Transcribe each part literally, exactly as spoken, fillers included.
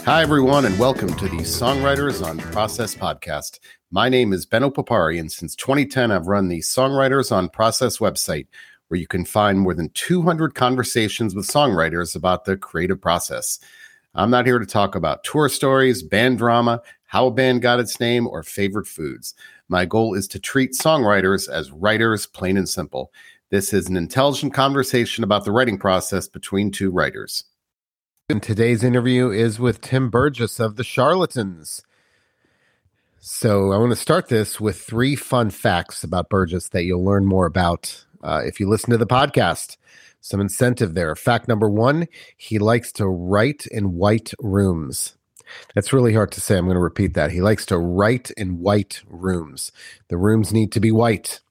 Hi, everyone, and welcome to the Songwriters on Process podcast. My name is Benno Papari, and since twenty ten, I've run the Songwriters on Process website, where you can find more than two hundred conversations with songwriters about the creative process. I'm not here to talk about tour stories, band drama, how a band got its name, or favorite foods. My goal is to treat songwriters as writers, plain and simple. This is an intelligent conversation about the writing process between two writers. And today's interview is with Tim Burgess of The Charlatans. So I want to start this with three fun facts about Burgess that you'll learn more about uh, if you listen to the podcast. Some incentive there. Fact number one, he likes to write in white rooms. That's really hard to say. I'm going to repeat that. He likes to write in white rooms. The rooms need to be white.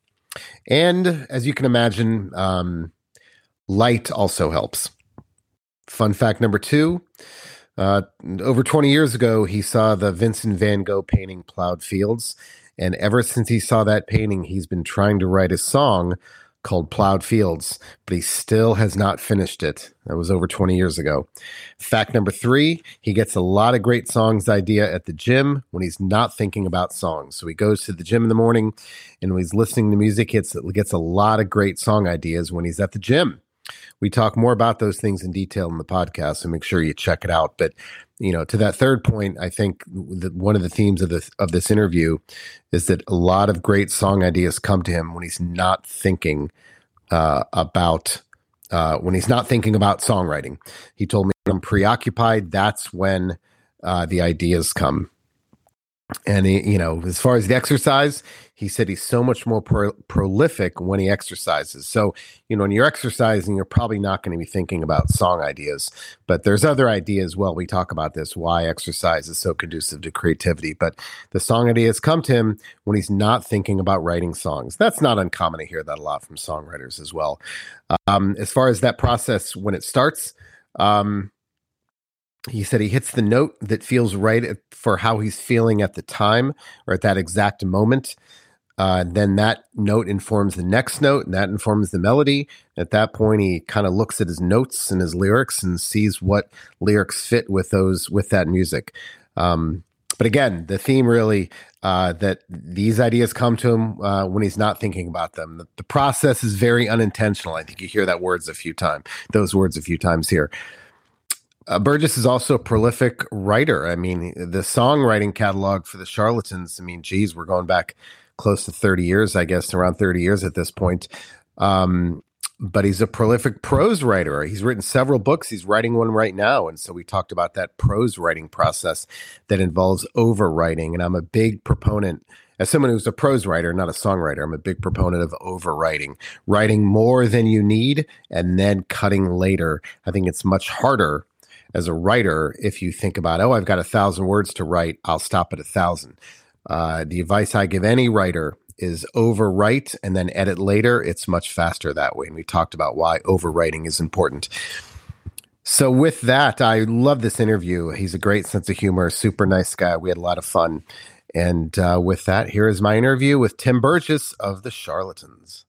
And as you can imagine, um, light also helps. Fun fact number two, uh, over twenty years ago, he saw the Vincent van Gogh painting Plowed Fields. And ever since he saw that painting, he's been trying to write a song called Plowed Fields, but he still has not finished it. That was over twenty years ago. Fact number three, he gets a lot of great songs idea at the gym when he's not thinking about songs. So he goes to the gym in the morning, and when he's listening to music, he gets a lot of great song ideas when he's at the gym. We talk more about those things in detail in the podcast, so make sure you check it out. But, you know, to that third point, I think that one of the themes of this of this interview is that a lot of great song ideas come to him when he's not thinking uh, about uh, when he's not thinking about songwriting. He told me when I'm preoccupied, that's when uh, the ideas come. And, he, you know, as far as the exercise, he said he's so much more pro- prolific when he exercises. So, you know, when you're exercising, you're probably not going to be thinking about song ideas. But there's other ideas. Well, we talk about this, why exercise is so conducive to creativity. But the song ideas come to him when he's not thinking about writing songs. That's not uncommon to hear that a lot from songwriters as well. Um, as far as that process, when it starts, um, he said he hits the note that feels right for how he's feeling at the time or at that exact moment. Uh, then that note informs the next note, and that informs the melody. At that point, he kind of looks at his notes and his lyrics and sees what lyrics fit with those with that music. Um, but again, the theme really uh, that these ideas come to him uh, when he's not thinking about them. The, the process is very unintentional. I think you hear that words a few times, those words a few times here. Uh, Burgess is also a prolific writer. I mean, the songwriting catalog for the Charlatans, I mean, geez, we're going back close to thirty years, I guess, around thirty years at this point. Um, but he's a prolific prose writer. He's written several books. He's writing one right now. And so we talked about that prose writing process that involves overwriting. And I'm a big proponent, as someone who's a prose writer, not a songwriter, I'm a big proponent of overwriting, writing more than you need and then cutting later. I think it's much harder as a writer if you think about, oh, I've got a thousand words to write, I'll stop at a thousand. Uh, the advice I give any writer is overwrite and then edit later. It's much faster that way. And we talked about why overwriting is important. So with that, I love this interview. He's a great sense of humor, super nice guy. We had a lot of fun. And uh, with that, here is my interview with Tim Burgess of The Charlatans.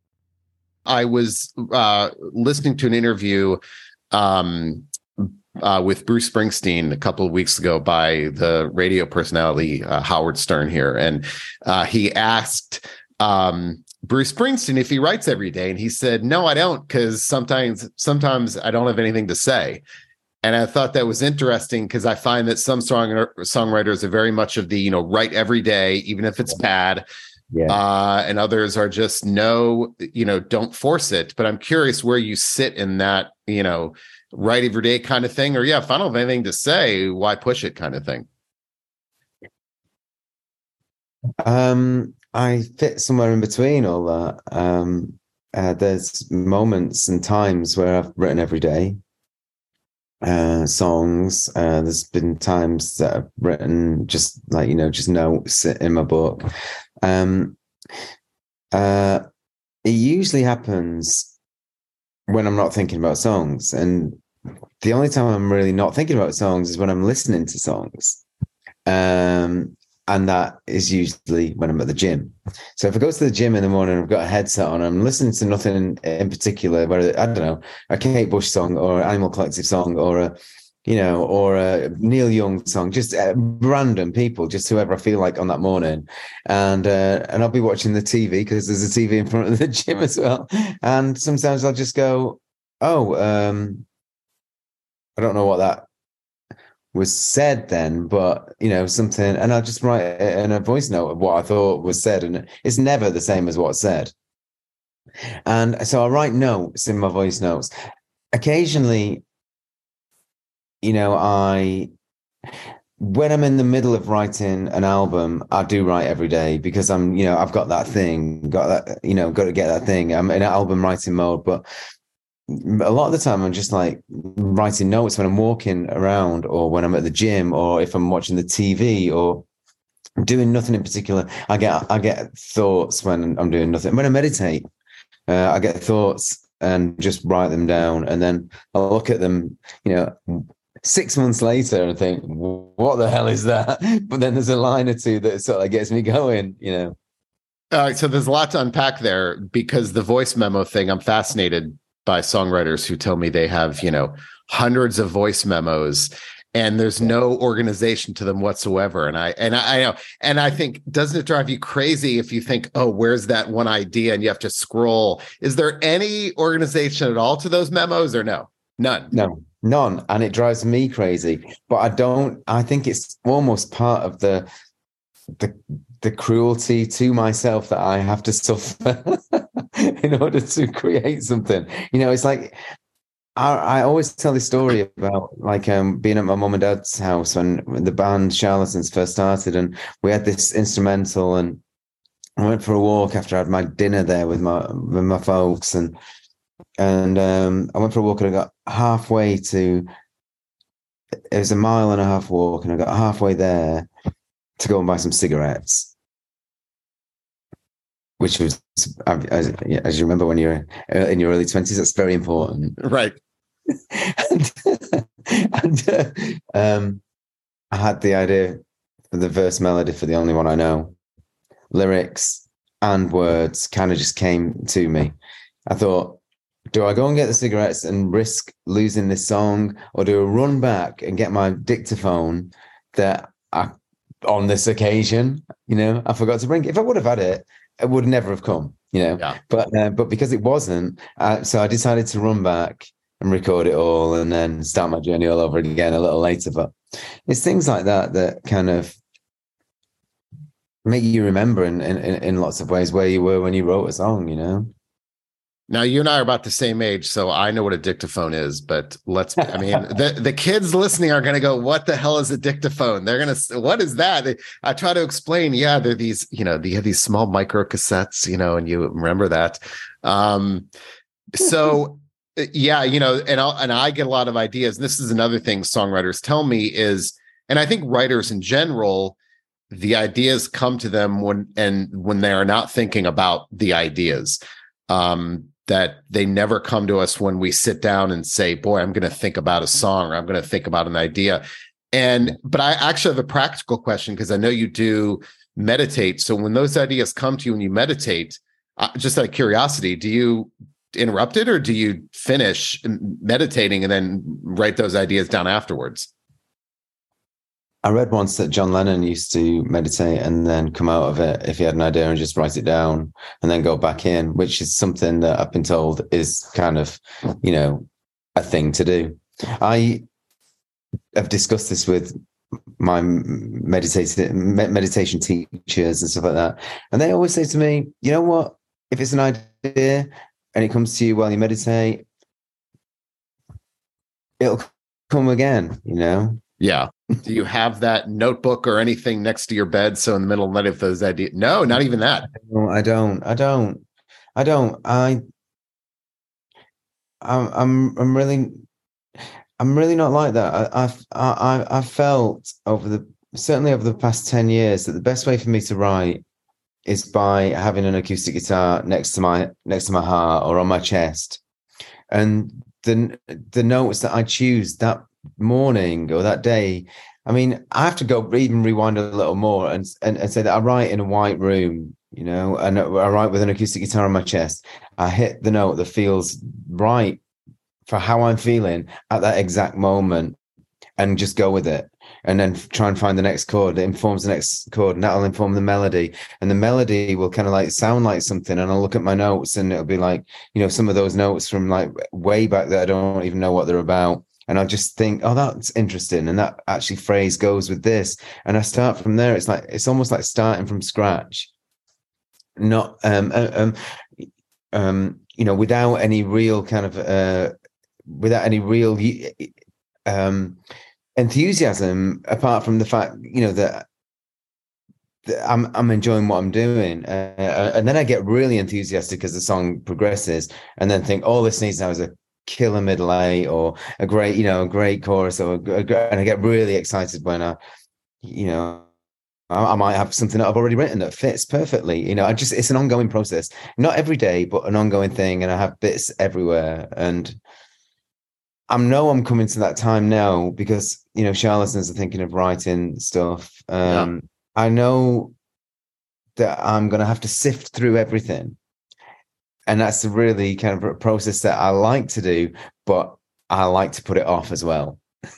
I was uh, listening to an interview um, Uh, with Bruce Springsteen a couple of weeks ago by the radio personality uh, Howard Stern here. And uh, he asked um, Bruce Springsteen if he writes every day. And he said, no, I don't, because sometimes sometimes I don't have anything to say. And I thought that was interesting because I find that some song songwriters are very much of the, you know, write every day, even if it's bad. Yeah. Uh, and others are just no, you know, don't force it. But I'm curious where you sit in that, you know, write every day kind of thing, or yeah, if I don't have anything to say, why push it kind of thing? Um, I fit somewhere in between all that. Um, uh, there's moments and times where I've written every day uh, songs. Uh, there's been times that I've written just like, you know, just notes in my book. Um, uh, it usually happens when I'm not thinking about songs. And the only time I'm really not thinking about songs is when I'm listening to songs. Um, and that is usually when I'm at the gym. So if I go to the gym in the morning, I've got a headset on, I'm listening to nothing in particular, whether, I don't know, a Kate Bush song or Animal Collective song or a, you know, or a Neil Young song, just uh, random people, just whoever I feel like on that morning. And uh, and I'll be watching the T V because there's a T V in front of the gym as well. And sometimes I'll just go, oh, um, I don't know what that was said then, but you know, something, and I'll just write it in a voice note of what I thought was said, and it's never the same as what's said. And so I write notes in my voice notes. Occasionally, you know, I when I'm in the middle of writing an album, I do write every day because I'm, you know, I've got that thing, got that, you know, got to get that thing. I'm in album writing mode, but a lot of the time I'm just like writing notes when I'm walking around or when I'm at the gym or if I'm watching the T V or doing nothing in particular. I get I get thoughts when I'm doing nothing. When I meditate, uh, I get thoughts and just write them down, and then I'll look at them, you know, six months later and think, what the hell is that? But then there's a line or two that sort of gets me going, you know. All right, so there's a lot to unpack there because the voice memo thing, I'm fascinated by songwriters who tell me they have, you know, hundreds of voice memos and there's yeah. no organization to them whatsoever. And I, and I, I know, and I think, doesn't it drive you crazy if you think, oh, where's that one idea? And you have to scroll. Is there any organization at all to those memos or no? None. No, none. And it drives me crazy, but I don't, I think it's almost part of the, the, the cruelty to myself that I have to suffer in order to create something. You know, it's like, I, I always tell this story about like um, being at my mum and dad's house when, when the band Charlatans first started, and we had this instrumental, and I went for a walk after I had my dinner there with my with my folks, and and um, I went for a walk and I got halfway to, it was a mile and a half walk, and I got halfway there to go and buy some cigarettes, which was, as, as you remember, when you're in your early twenties, that's very important. Right. and and uh, um, I had the idea for the verse melody for The Only One I Know. Lyrics and words kind of just came to me. I thought, do I go and get the cigarettes and risk losing this song, or do I run back and get my dictaphone that I, on this occasion, you know, I forgot to bring? If I would have had it, it would never have come, you know. Yeah. But uh, but because it wasn't, uh, so I decided to run back and record it all, and then start my journey all over again a little later. But it's things like that that kind of make you remember in in, in lots of ways where you were when you wrote a song, you know. Now, you and I are about the same age, so I know what a dictaphone is, but let's, I mean, the, the kids listening are going to go, what the hell is a dictaphone? They're going to, what is that? They, I try to explain, yeah, they're these, you know, you have these small micro cassettes, you know, and you remember that. Um, so, yeah, you know, and, I'll, and I get a lot of ideas. And this is another thing songwriters tell me is, and I think writers in general, the ideas come to them when, and when they are not thinking about the ideas. Um, that they never come to us when we sit down and say, boy, I'm going to think about a song, or I'm going to think about an idea. And, but I actually have a practical question, because I know you do meditate. So when those ideas come to you and you meditate, uh, just out of curiosity, do you interrupt it, or do you finish meditating and then write those ideas down afterwards? I read once that John Lennon used to meditate and then come out of it if he had an idea and just write it down and then go back in, which is something that I've been told is kind of, you know, a thing to do. I have discussed this with my meditation meditation teachers and stuff like that. And they always say to me, you know what, if it's an idea and it comes to you while you meditate, it'll come again, you know? Yeah. Do you have that notebook or anything next to your bed? So in the middle of the night, if those ideas, no, not even that. No, I don't. I don't. I don't. I. I'm. I'm. I'm really. I'm really not like that. I, I've. I. I've felt over the certainly over the past ten years that the best way for me to write is by having an acoustic guitar next to my next to my heart or on my chest, and the the notes that I choose that morning or that day, I mean, I have to go even rewind a little more and, and and say that I write in a white room, you know, and I write with an acoustic guitar on my chest. I hit the note that feels right for how I'm feeling at that exact moment. and just go with it, and then try and find the next chord that informs the next chord, and that'll inform the melody, and the melody will kind of like sound like something, and I'll look at my notes and it'll be like, you know, some of those notes from like way back that I don't even know what they're about, and I'll just think, oh, that's interesting, and that actually phrase goes with this, and I start from there. It's like, it's almost like starting from scratch, not um um um you know, without any real kind of uh without any real um enthusiasm, apart from the fact, you know, that, that I'm I'm enjoying what I'm doing, uh, and then I get really enthusiastic as the song progresses, and then think, oh, this needs now is a killer middle eight, or a great, you know, a great chorus, or a, a, and I get really excited when I, you know, I, I might have something that I've already written that fits perfectly. You know, I just, it's an ongoing process, not every day, but an ongoing thing, and I have bits everywhere, and I know I'm coming to that time now because, you know, charlatans are thinking of writing stuff. Um, yeah. I know that I'm going to have to sift through everything. And that's a really kind of a process that I like to do, but I like to put it off as well.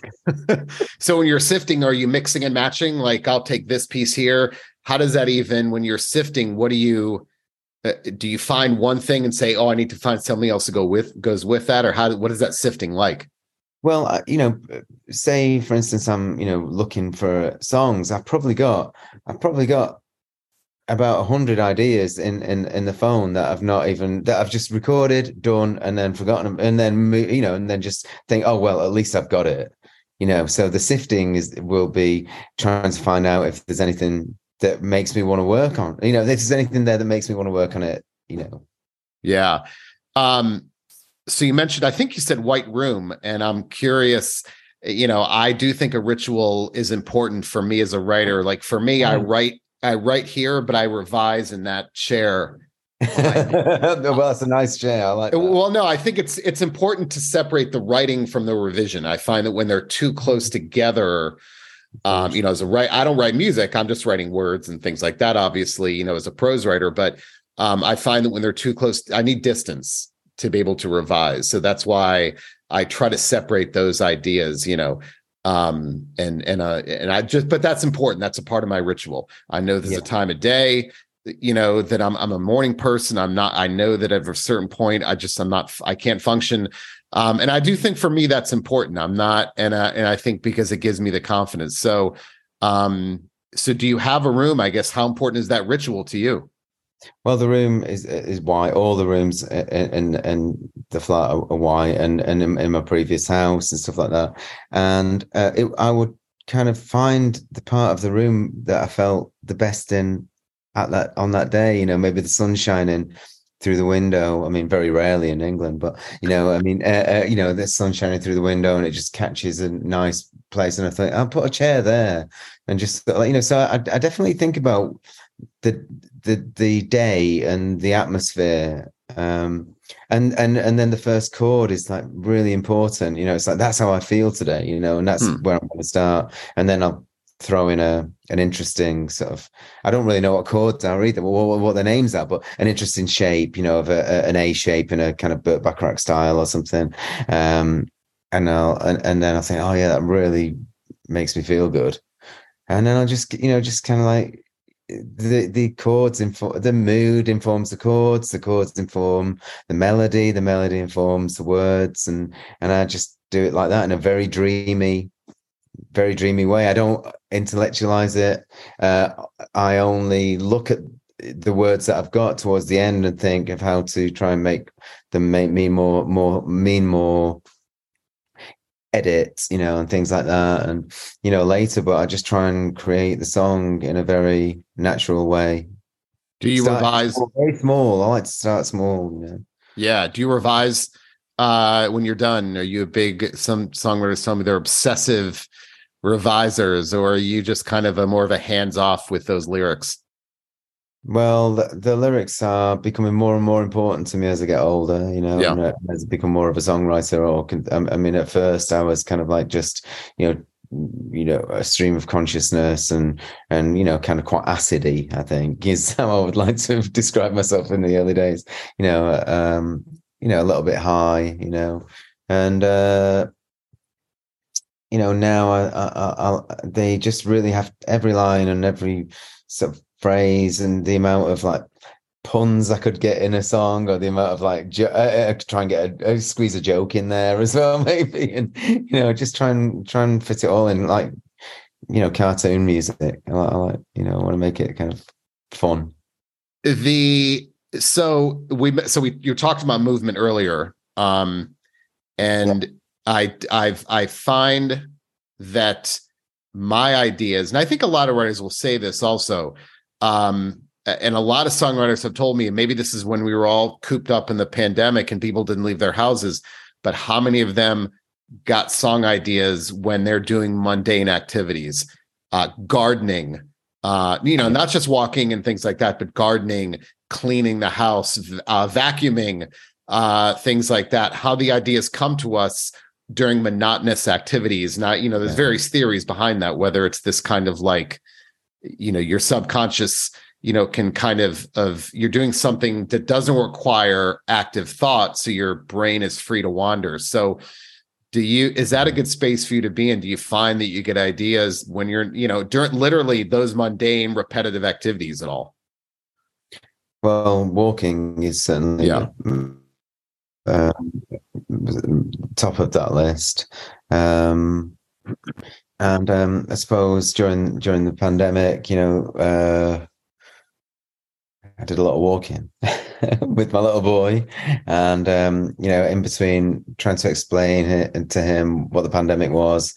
So when you're sifting, are you mixing and matching? Like, I'll take this piece here. How does that even, when you're sifting, what do you, uh, do you find one thing and say, oh, I need to find something else to go with, goes with that? Or how, what is that sifting like? Well, uh, you know, say for instance, I'm, you know, looking for songs. I've probably got, I've probably got about a hundred ideas in, in, in the phone that I've not even, that I've just recorded, done, and then forgotten, and then, you know, and then just think, oh, well, at least I've got it, you know. So the sifting is, will be trying to find out if there's anything that makes me want to work on, you know, if there's anything there that makes me want to work on it, you know. Yeah. Um, So you mentioned, I think you said White Room, and I'm curious, you know, I do think a ritual is important for me as a writer. Like for me, I write, I write here, but I revise in that chair. Well, that's a nice chair. I like that. Well, no, I think it's, it's important to separate the writing from the revision. I find that when they're too close together, um, you know, as a write, I don't write music. I'm just writing words and things like that, obviously, you know, as a prose writer, but um, I find that when they're too close, I need distance to be able to revise. So that's why I try to separate those ideas, you know, um, and, and, uh, and I just, but that's important. That's a part of my ritual. I know there's yeah. a time of day, you know, that I'm, I'm a morning person. I'm not, I know that at a certain point, I just, I'm not, I can't function. Um, and I do think for me, that's important. I'm not, and, uh, and I think because it gives me the confidence. So, um, so do you have a room? I guess, how important is that ritual to you? Well, the room is is white. All the rooms in in, in the flat are, are white, and and in, in my previous house and stuff like that. And uh, it, I would kind of find the part of the room that I felt the best in at that on that day. You know, maybe the sun shining through the window. I mean, very rarely in England, but you know, I mean, uh, uh, you know, the sun shining through the window, and it just catches a nice place. And I thought, I'll put a chair there, and just you know, so I, I definitely think about the the the day and the atmosphere, um and and and then the first chord is like really important, you know. It's like, that's how I feel today, you know, and that's hmm. where I'm going to start. And then I'll throw in a an interesting sort of, I don't really know what chords are either, what, what their names are, but an interesting shape, you know, of a, a, an A shape in a kind of Burt Bacharach style or something. um and I'll and, and then I'll think, oh yeah, that really makes me feel good. And then I'll just, you know, just kind of like, the the chords inform the mood, informs the chords, the chords inform the melody, the melody informs the words, and and I just do it like that in a very dreamy very dreamy way. I don't intellectualize it. uh I only look at the words that I've got towards the end and think of how to try and make them make me more more mean more edits, you know, and things like that, and you know, later. But I just try and create the song in a very natural way. Do you start revise small, very small? I like to start small, you know? Yeah. Do you revise uh when you're done? Are you a big, some songwriters tell me they're obsessive revisers, or are you just kind of a more of a hands-off with those lyrics? Well, the, the lyrics are becoming more and more important to me as I get older, you know, yeah. and as I become more of a songwriter. Or I mean, at first I was kind of like just, you know, you know, a stream of consciousness, and and you know, kind of quite acidy, I think, is how I would like to describe myself in the early days. You know, um, you know, a little bit high, you know, and uh, you know, now I, I, I, they just really have every line and every sort of phrase and the amount of like puns I could get in a song, or the amount of like jo- uh, uh, try and get a, uh, squeeze a joke in there as well, maybe, and you know, just try and try and fit it all in, like, you know, cartoon music. I like, I like you know, I want to make it kind of fun. The so we so we you talked about movement earlier, um, and yeah. I I've I find that my ideas, and I think a lot of writers will say this also, um, and a lot of songwriters have told me, and maybe this is when we were all cooped up in the pandemic and people didn't leave their houses, but how many of them got song ideas when they're doing mundane activities, uh, gardening, uh, you know, not just walking and things like that, but gardening, cleaning the house, uh, vacuuming, uh, things like that, how the ideas come to us during monotonous activities. Now, you know, there's various theories behind that, whether it's this kind of like, you know, your subconscious, you know, can kind of, of you're doing something that doesn't require active thought, so your brain is free to wander. So do you, is that a good space for you to be in? Do you find that you get ideas when you're, you know, during literally those mundane, repetitive activities at all? Well, walking is certainly yeah. um, top of that list. Um, and um, I suppose during during the pandemic, you know, uh, I did a lot of walking with my little boy, and um, you know, in between trying to explain it to him what the pandemic was,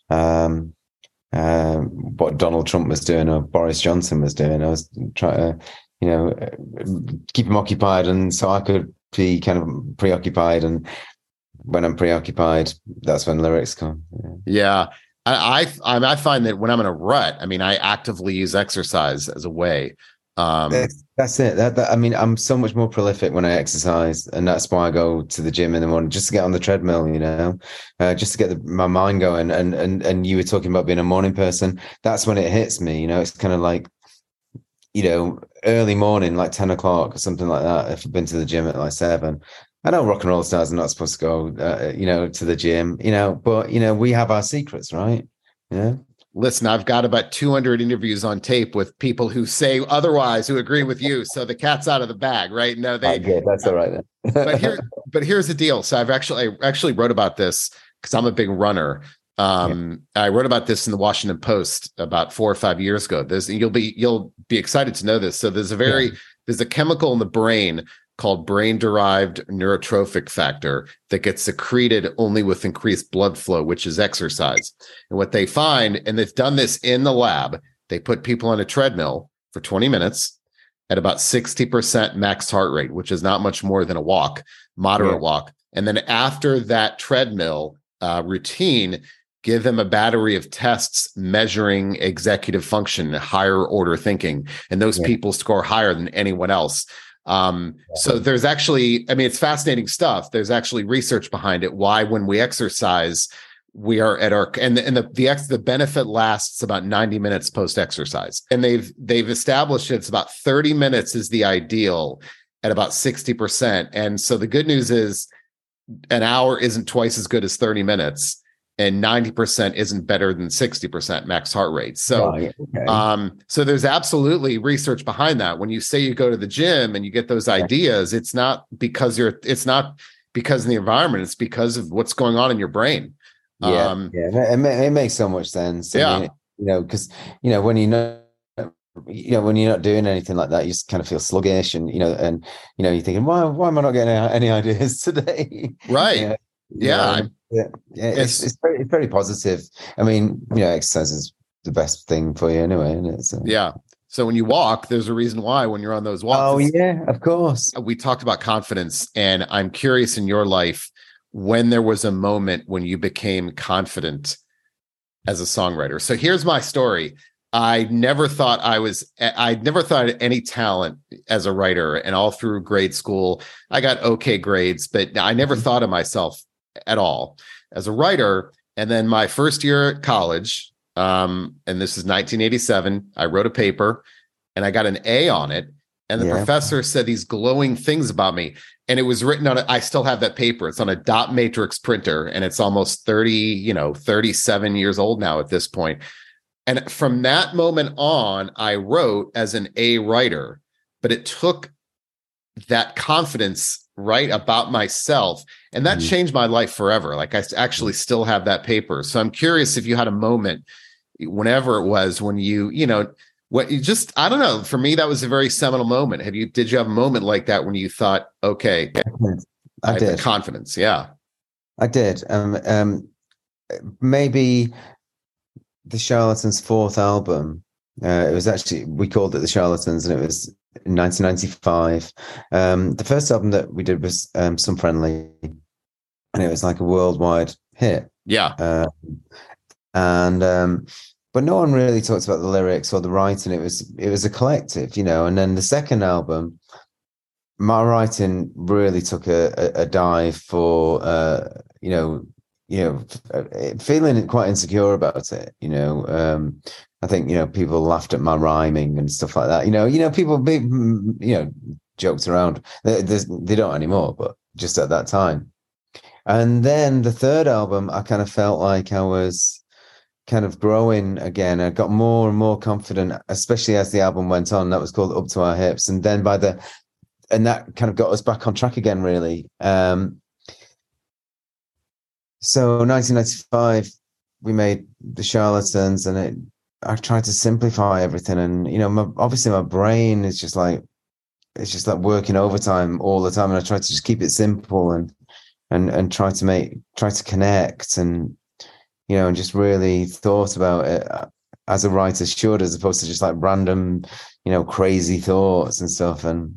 um, uh, what Donald Trump was doing or Boris Johnson was doing. I was trying to, you know, keep him occupied, and so I could be kind of preoccupied. And when I'm preoccupied, that's when lyrics come. Yeah. yeah. I, I I find that when I'm in a rut, I mean, I actively use exercise as a way. Um, that's, that's it. That, that I mean, I'm so much more prolific when I exercise, and that's why I go to the gym in the morning, just to get on the treadmill, you know, uh, just to get the, my mind going. And and and you were talking about being a morning person. That's when it hits me. You know, it's kind of like, you know, early morning, like ten o'clock or something like that. If I've been to the gym at like seven. I know rock and roll stars are not supposed to go, uh, you know, to the gym, you know, but, you know, we have our secrets, right? Yeah. Listen, I've got about two hundred interviews on tape with people who say otherwise, who agree with you. So the cat's out of the bag, right? No, they. Good. That's all right then. but here, but here's the deal. So I've actually, I actually wrote about this because I'm a big runner. Um, yeah. I wrote about this in the Washington Post about four or five years ago. There's, you'll be, you'll be excited to know this. So there's a very, yeah. there's a chemical in the brain called brain-derived neurotrophic factor that gets secreted only with increased blood flow, which is exercise. And what they find, and they've done this in the lab, they put people on a treadmill for twenty minutes at about sixty percent max heart rate, which is not much more than a walk, moderate yeah. walk. And then after that treadmill uh, routine, give them a battery of tests measuring executive function, higher order thinking. And those yeah. people score higher than anyone else. Um, so there's actually, I mean, it's fascinating stuff. There's actually research behind it. Why, when we exercise, we are at our, and the, and the, the, ex, the benefit lasts about ninety minutes post exercise. And they've, they've established it's about thirty minutes is the ideal at about sixty percent. And so the good news is an hour isn't twice as good as thirty minutes. And ninety percent isn't better than sixty percent max heart rate. So, oh, okay. um, so there's absolutely research behind that. When you say you go to the gym and you get those ideas, it's not because you're, it's not because of the environment. It's because of what's going on in your brain. Yeah, um, yeah, it, it makes so much sense. I yeah, mean, you know, because you know when you know. You know, when you're not doing anything like that, you just kind of feel sluggish, and you know, and you know, you're thinking, why, why am I not getting any, any ideas today? Right. You know, yeah. You know, yeah. Yeah. It's, it's very, it's very positive. I mean, you know, exercise is the best thing for you anyway, isn't it? So. Yeah. So when you walk, there's a reason why when you're on those walks. Oh yeah, of course. We talked about confidence, and I'm curious in your life when there was a moment when you became confident as a songwriter. So here's my story. I never thought I was, I never thought I had any talent as a writer, and all through grade school, I got okay grades, but I never mm-hmm. thought of myself at all as a writer. And then my first year at college, um, and this is nineteen eighty-seven, I wrote a paper and I got an A on it. And the Yeah. professor said these glowing things about me. And it was written on a, I still have that paper. It's on a dot matrix printer, and it's almost thirty, you know, thirty-seven years old now at this point. And from that moment on, I wrote as an A writer, but it took that confidence, right, about myself. And that mm-hmm. changed my life forever. Like, I actually still have that paper. So I'm curious if you had a moment, whenever it was, when you, you know, what you just, I don't know, for me, that was a very seminal moment. Have you, did you have a moment like that when you thought, okay, I, I did. The confidence? Yeah, I did. Um, um, maybe the Charlatans' fourth album. Uh, it was actually, we called it the Charlatans, and it was in nineteen ninety-five. Um, the first album that we did was um, Some Friendly, and it was like a worldwide hit. Yeah. Uh, and um, but no one really talked about the lyrics or the writing. It was it was a collective, you know. And then the second album, my writing really took a, a, a dive for uh, you know. you know, feeling quite insecure about it, you know. Um, I think, you know, people laughed at my rhyming and stuff like that. You know, you know, people, be, you know, joked around. They, they don't anymore, but just at that time. And then the third album, I kind of felt like I was kind of growing again. I got more and more confident, especially as the album went on. That was called Up to Our Hips. And then by the, and that kind of got us back on track again, really. Um, So nineteen ninety-five, we made The Charlatans, and it, I tried to simplify everything. And, you know, my, obviously my brain is just like, it's just like working overtime all the time. And I tried to just keep it simple and, and, and try to make, try to connect and, you know, and just really thought about it as a writer should, as opposed to just like random, you know, crazy thoughts and stuff. And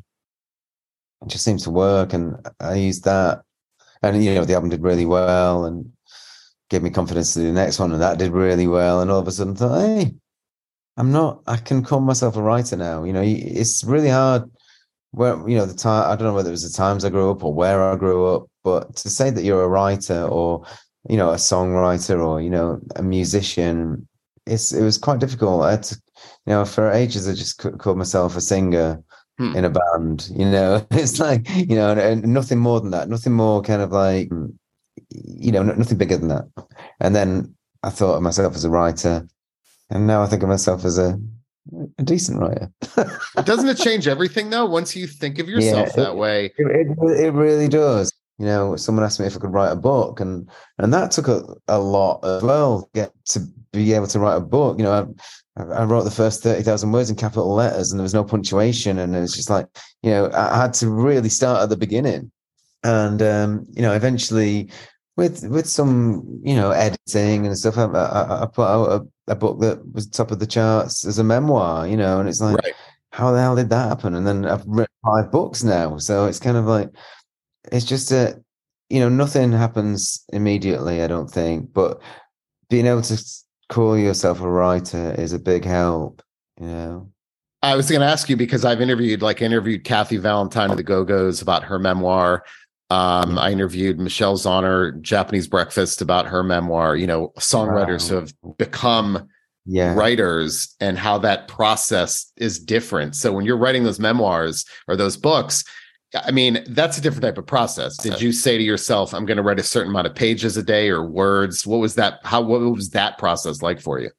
it just seems to work. And I used that. And, you know, the album did really well and gave me confidence to do the next one. And that did really well. And all of a sudden I thought, hey, I'm not, I can call myself a writer now. You know, it's really hard where, you know, the time, I don't know whether it was the times I grew up or where I grew up, but to say that you're a writer or, you know, a songwriter or, you know, a musician, it's, it was quite difficult. I had to, you know, for ages, I just called myself a singer. Hmm. In a band, you know, it's like, you know, and nothing more than that, nothing more kind of like, you know, nothing bigger than that. And then I thought of myself as a writer, and now I think of myself as a, a decent writer. Doesn't it change everything though? Once you think of yourself yeah, that it, way, it, it, it really does. You know, someone asked me if I could write a book, and and that took a, a lot as well. Get to be able to write a book, you know. I, I wrote the first thirty thousand words in capital letters, and there was no punctuation. And it was just like, you know, I had to really start at the beginning. And, um, you know, eventually with with some, you know, editing and stuff, I, I, I put out a, a book that was top of the charts as a memoir, you know, and it's like, right. How the hell did that happen? And then I've written five books now. So it's kind of like, it's just a, you know, nothing happens immediately, I don't think. But being able to call yourself a writer is a big help, you know. I was going to ask you because I've interviewed, like, interviewed Kathy Valentine of the Go-Go's about her memoir. Um, I interviewed Michelle Zauner, Japanese Breakfast, about her memoir. You know, songwriters wow. who have become yeah. writers and how that process is different. So when you're writing those memoirs or those books, I mean, that's a different type of process. Did you say to yourself, I'm going to write a certain amount of pages a day or words? What was that? How, what was that process like for you?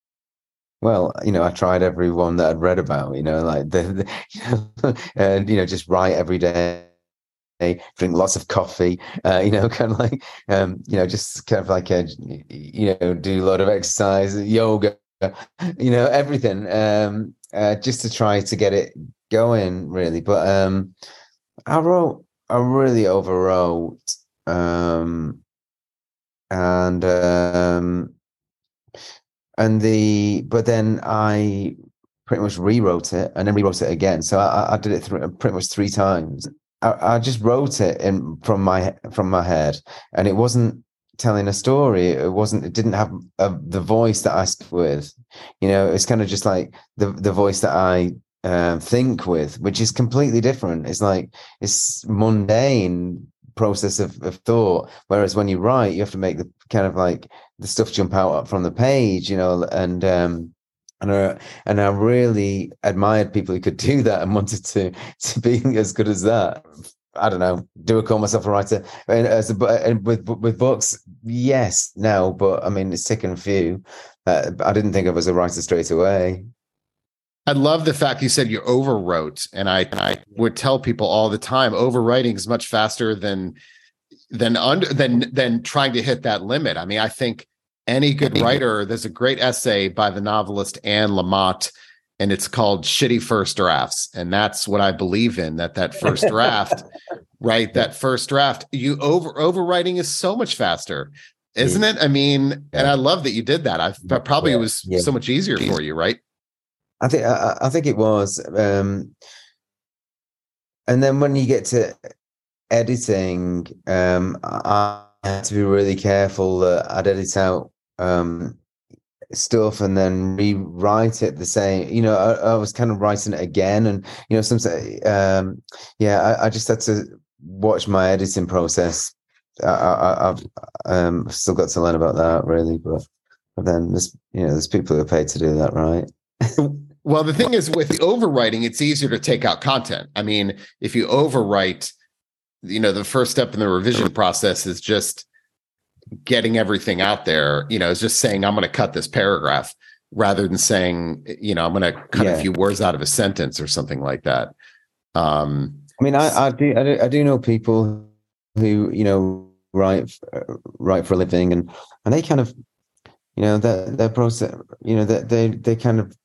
Well, you know, I tried every one that I'd read about, you know, like the, the you know, and, you know, just write every day, drink lots of coffee, uh, you know, kind of like, um, you know, just kind of like, a, you know, do a lot of exercise, yoga, you know, everything, um, uh, just to try to get it going, really. But, um, I wrote, I really overwrote, um, and, um, and the, but then I pretty much rewrote it and then rewrote it again. So I, I did it th- pretty much three times. I, I just wrote it in from my, from my head, and it wasn't telling a story. It wasn't, it didn't have a, the voice that I speak with, you know, it's kind of just like the, the voice that I, Uh, think with, which is completely different. It's like it's mundane process of, of thought, whereas when you write, you have to make the kind of like the stuff jump out from the page, you know, and um And I, and I really admired people who could do that and wanted to to be as good as that. I don't know. Do I call myself a writer? And as a, and with with books, yes, no, but I mean, it's taken a few. Uh, I didn't think I was a writer straight away. I love the fact you said you overwrote, and I, I would tell people all the time, overwriting is much faster than than under than than trying to hit that limit. I mean, I think any good writer, there's a great essay by the novelist Anne Lamott, and it's called Shitty First Drafts. And that's what I believe in, that that first draft, right? That first draft, you over overwriting is so much faster, isn't it? I mean, yeah. And I love that you did that. I but probably yeah. it was yeah. so much easier for you, right? I think I, I think it was. Um, and then when you get to editing, um, I had to be really careful that I'd edit out um, stuff and then rewrite it the same. You know, I, I was kind of writing it again, and you know, some um, yeah, I, I just had to watch my editing process. I, I, I've um, still got to learn about that, really, but, but then there's you know, there's people who are paid to do that, right? Well, the thing is, with the overwriting, it's easier to take out content. I mean, if you overwrite, you know, the first step in the revision process is just getting everything out there. You know, it's just saying, I'm going to cut this paragraph rather than saying, you know, I'm going to cut yeah. a few words out of a sentence or something like that. Um, I mean, I, I do, I do, I do know people who, you know, write, uh, write for a living, and, and they kind of, you know, their, their process, you know, they, they, they kind of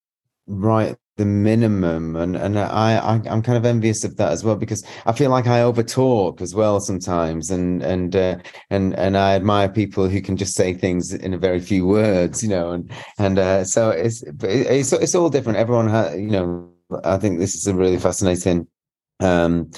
write the minimum, and and I, I I'm kind of envious of that as well, because I feel like I overtalk as well sometimes, and and uh, and and I admire people who can just say things in a very few words, you know, and and uh, so it's it's it's all different. Everyone has, you know. I think this is a really fascinating, um,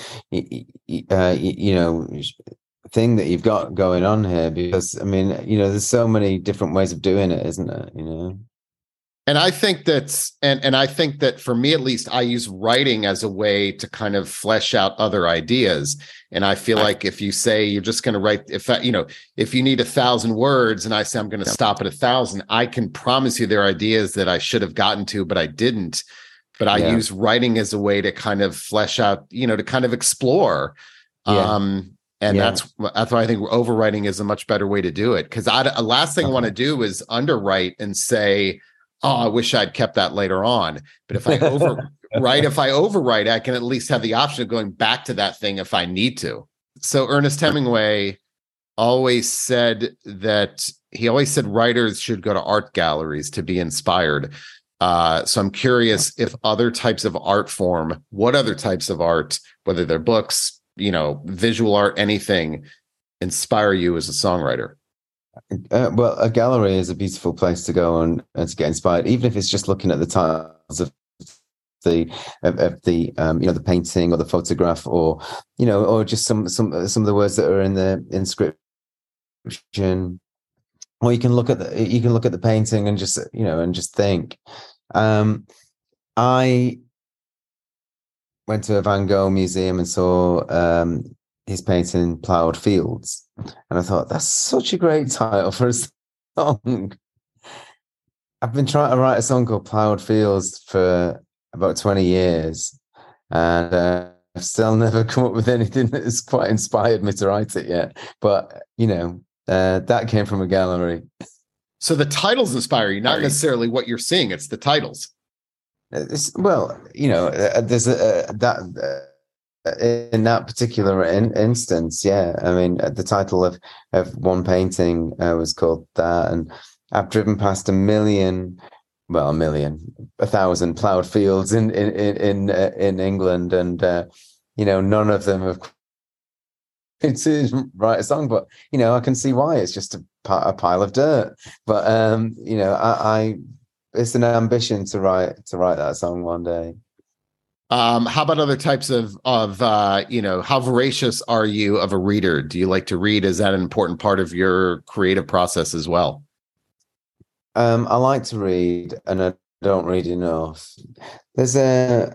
uh, you know, thing that you've got going on here, because I mean, you know, there's so many different ways of doing it, isn't there? You know. And I think that's, and, and I think that for me, at least, I use writing as a way to kind of flesh out other ideas. And I feel like if you say you're just going to write, if I, you know, if you need a thousand words and I say I'm going to stop at a thousand, I can promise you there are ideas that I should have gotten to, but I didn't. But I yeah. use writing as a way to kind of flesh out, you know, to kind of explore. Yeah. Um, and yeah. that's that's why I think overwriting is a much better way to do it. Because I, the last thing okay. I want to do is underwrite and say, oh, I wish I'd kept that later on. But if I overwrite, if I overwrite, I can at least have the option of going back to that thing if I need to. So Ernest Hemingway always said that he always said writers should go to art galleries to be inspired. Uh, so I'm curious if other types of art form, what other types of art, whether they're books, you know, visual art, anything, inspire you as a songwriter. Uh, well, a gallery is a beautiful place to go and, and to get inspired, even if it's just looking at the titles of the of, of the um, you know, the painting or the photograph, or you know, or just some some some of the words that are in the inscription. Or you can look at the you can look at the painting and just you know and just think. Um, I went to a Van Gogh museum and saw um, his painting "Ploughed Fields." And I thought, that's such a great title for a song. I've been trying to write a song called Ploughed Fields for about twenty years. And uh, I've still never come up with anything that has quite inspired me to write it yet. But, you know, uh, that came from a gallery. So the titles inspire you, not necessarily what you're seeing. It's the titles. It's, well, you know, uh, there's a, uh, that... Uh, in that particular in, instance, yeah. I mean, the title of, of one painting uh, was called that, and I've driven past a million, well, a million, a thousand ploughed fields in in in uh, in England, and uh, you know, none of them have to write a song. But you know, I can see why. It's just a, a pile of dirt. But um, you know, I, I it's an ambition to write to write that song one day. Um, how about other types of, of uh, you know, how voracious are you of a reader? Do you like to read? Is that an important part of your creative process as well? Um, I like to read, and I don't read enough. There's a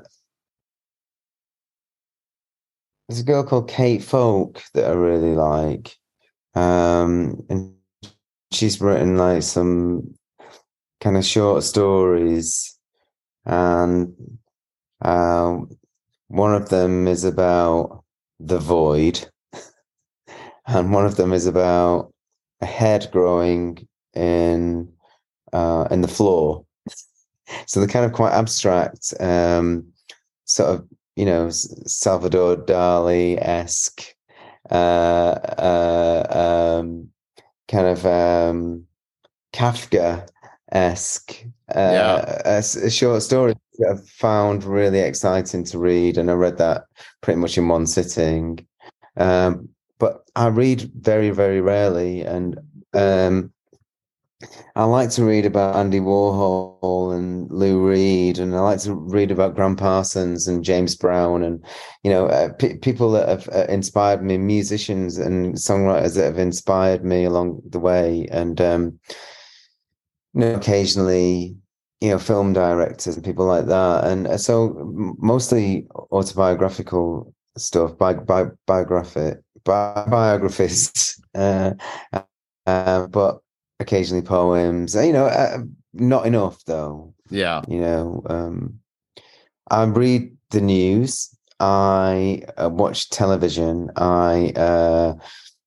there's a girl called Kate Folk that I really like. Um, and she's written like some kind of short stories, and um, one of them is about the void, and one of them is about a head growing in uh, in the floor. So they're kind of quite abstract, um, sort of, you know, Salvador Dali-esque, uh, uh, um, kind of um, Kafka-esque, Yeah. uh, a, a short story that I've found really exciting to read, and I read that pretty much in one sitting. Um, but I read very, very rarely, and um, I like to read about Andy Warhol and Lou Reed, and I like to read about Graham Parsons and James Brown, and you know, uh, p- people that have uh, inspired me, musicians and songwriters that have inspired me along the way, and um, you know, occasionally, you know, film directors and people like that, and uh, so m- mostly autobiographical stuff, bi- bi- biographic, bi- biographies, uh, uh, but occasionally poems. You know, uh, not enough though. Yeah. You know, um, I read the news. I uh, watch television. I uh,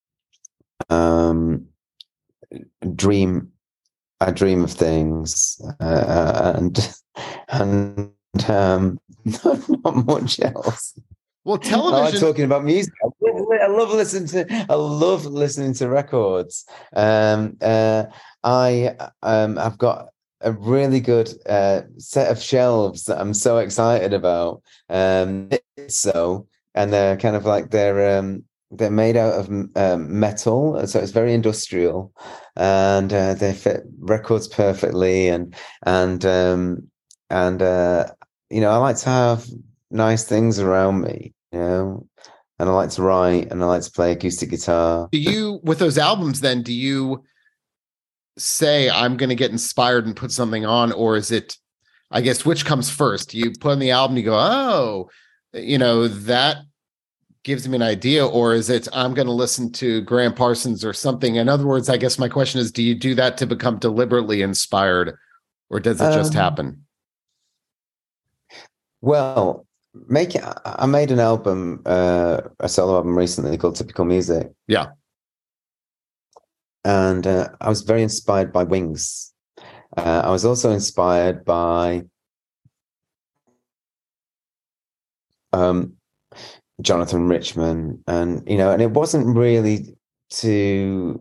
um, dream. I dream of things, uh, and and um, not much else. Well, I like television. talking about music. I love, I love listening to. I love listening to records. Um, uh, I um, I've got a really good uh, set of shelves that I'm so excited about. Um, so and they're kind of like they're um, they're made out of um, metal, so it's very industrial, and uh, they fit records perfectly. And and um, and uh, you know, I like to have nice things around me, you know, and I like to write and I like to play acoustic guitar. Do you, with those albums, then, do you say, I'm going to get inspired and put something on? Or is it, I guess, which comes first? You put on the album, you go, oh, you know, that gives me an idea. Or is it, I'm going to listen to Graham Parsons or something? In other words, I guess my question is, do you do that to become deliberately inspired, or does it just Um, happen? well, making I made an album, uh, a solo album recently called Typical Music, Yeah. and uh, I was very inspired by Wings. Uh, I was also inspired by um, Jonathan Richman, and you know, and it wasn't really to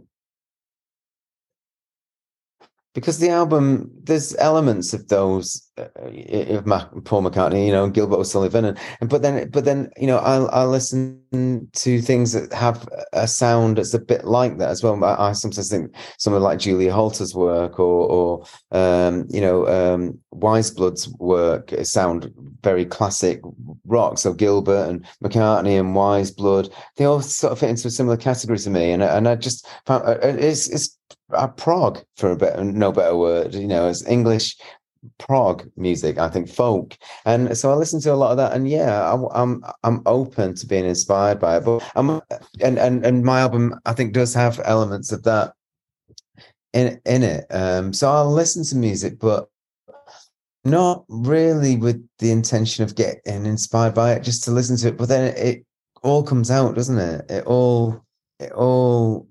because the album, there's elements of those uh, of Mac, Paul McCartney, you know, Gilbert O'Sullivan, and, and but then but then you know I I listen to things that have a sound that's a bit like that as well. I, I sometimes think someone like Julia Holter's work, or or um, you know um, Wise Blood's work sound very classic rock. So Gilbert and McCartney and Wise Blood, they all sort of fit into a similar category to me, and and I just found uh, it's it's uh, prog, for a better no better word, you know, as English prog music, I think folk, and so I listen to a lot of that, and yeah, I, I'm I'm open to being inspired by it, but I'm and and and my album I think does have elements of that in in it, um, so I'll listen to music, but not really with the intention of getting inspired by it, just to listen to it. But then it, it all comes out, doesn't it? It all it all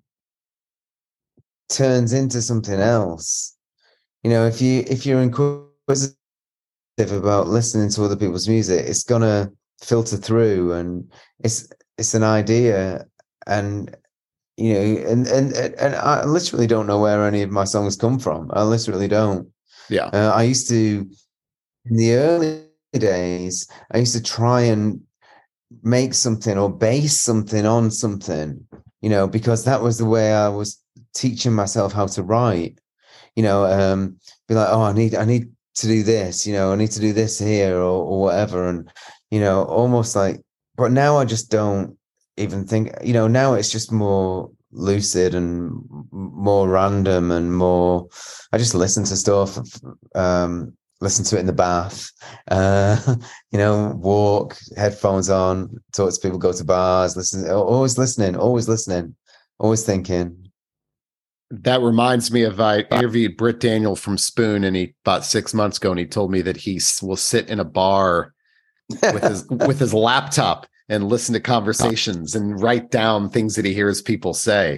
turns into something else. You know, if you if you're inquisitive about listening to other people's music, it's gonna filter through, and it's it's an idea, and you know, and and and I literally don't know where any of my songs come from. I literally don't. Yeah. Uh, I used to in the early days. I used to try and make something or base something on something, you know, because that was the way I was teaching myself how to write. You know, um, be like, oh, I need, I need to do this, you know, I need to do this here, or, or whatever. And, you know, almost like, but now I just don't even think, you know, now it's just more lucid and more random and more, I just listen to stuff, um, listen to it in the bath, uh, you know, walk, headphones on, talk to people, go to bars, listen, always listening, always listening, always thinking. That reminds me of I interviewed Britt Daniel from Spoon, and he about six months ago, and he told me that he will sit in a bar with his with his laptop and listen to conversations and write down things that he hears people say.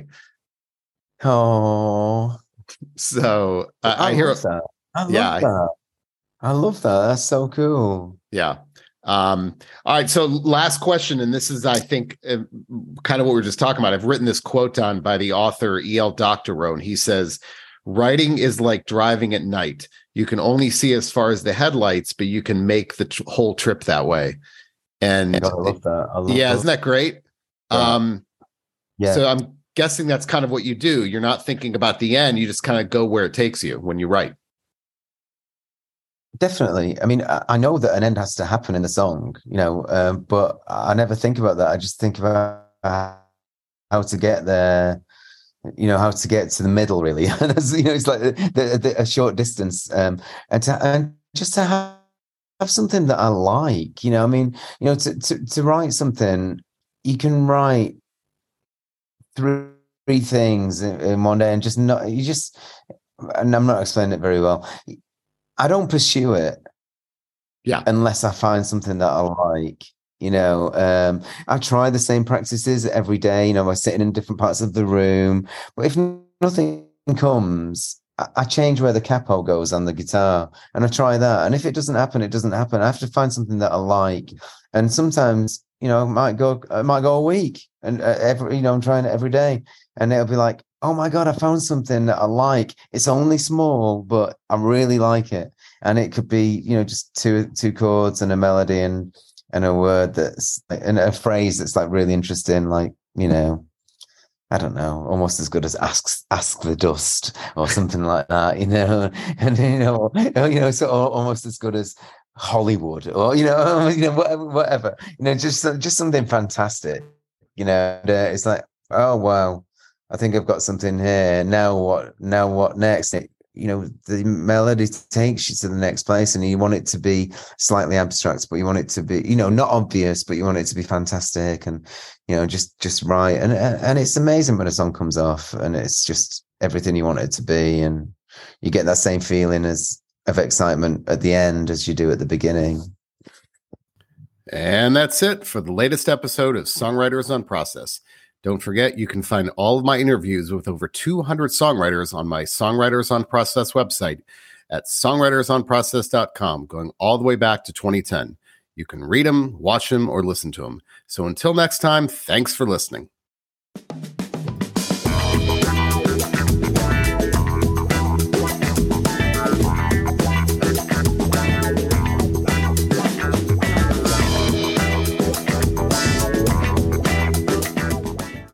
Oh, so uh, I, I hear that. I love yeah, that. I love that. That's so cool. Yeah. Um, all right. So last question, and this is, I think, uh, kind of what we we're just talking about. I've written this quote down by the author E L Doctorow, and he says, writing is like driving at night. You can only see as far as the headlights, but you can make the t- whole trip that way. And I love that. I love yeah, that. isn't that great? Yeah. Um, yeah. So I'm guessing that's kind of what you do. You're not thinking about the end. You just kind of go where it takes you when you write. Definitely. I mean, I know that an end has to happen in the song, you know, um, but I never think about that. I just think about how to get there, you know, how to get to the middle, really. you know, it's like the, the, a short distance, um, and to and just to have, have something that I like. You know, I mean, you know, to to, to write something, you can write three, three things in, in one day, and just not you just. And I'm not explaining it very well. I don't pursue it, yeah, unless I find something that I like. You know, um, I try the same practices every day. You know, by sitting in different parts of the room. But if nothing comes, I, I change where the capo goes on the guitar, and I try that. And if it doesn't happen, it doesn't happen. I have to find something that I like. And sometimes, you know, it might go, it might go a week, and uh, every, you know, I'm trying it every day, and it'll be like, oh my God, I found something that I like. It's only small, but I really like it. And it could be, you know, just two two chords and a melody and and a word that's and a phrase that's like really interesting, like, you know, I don't know, almost as good as ask ask the dust or something like that, you know, and you know, you know, so almost as good as Hollywood or you know, you know, whatever, whatever, you know, just just something fantastic, you know. And, uh, it's like, oh wow, I think I've got something here. Now what? Now what next? It, you know, the melody takes you to the next place, and you want it to be slightly abstract, but you want it to be, you know, not obvious, but you want it to be fantastic, and you know, just just right. And and it's amazing when a song comes off, and it's just everything you want it to be, and you get that same feeling as of excitement at the end as you do at the beginning. And that's it for the latest episode of Songwriters on Process. Don't forget, you can find all of my interviews with over two hundred songwriters on my Songwriters on Process website at songwriters on process dot com, going all the way back to twenty ten. You can read them, watch them, or listen to them. So until next time, thanks for listening.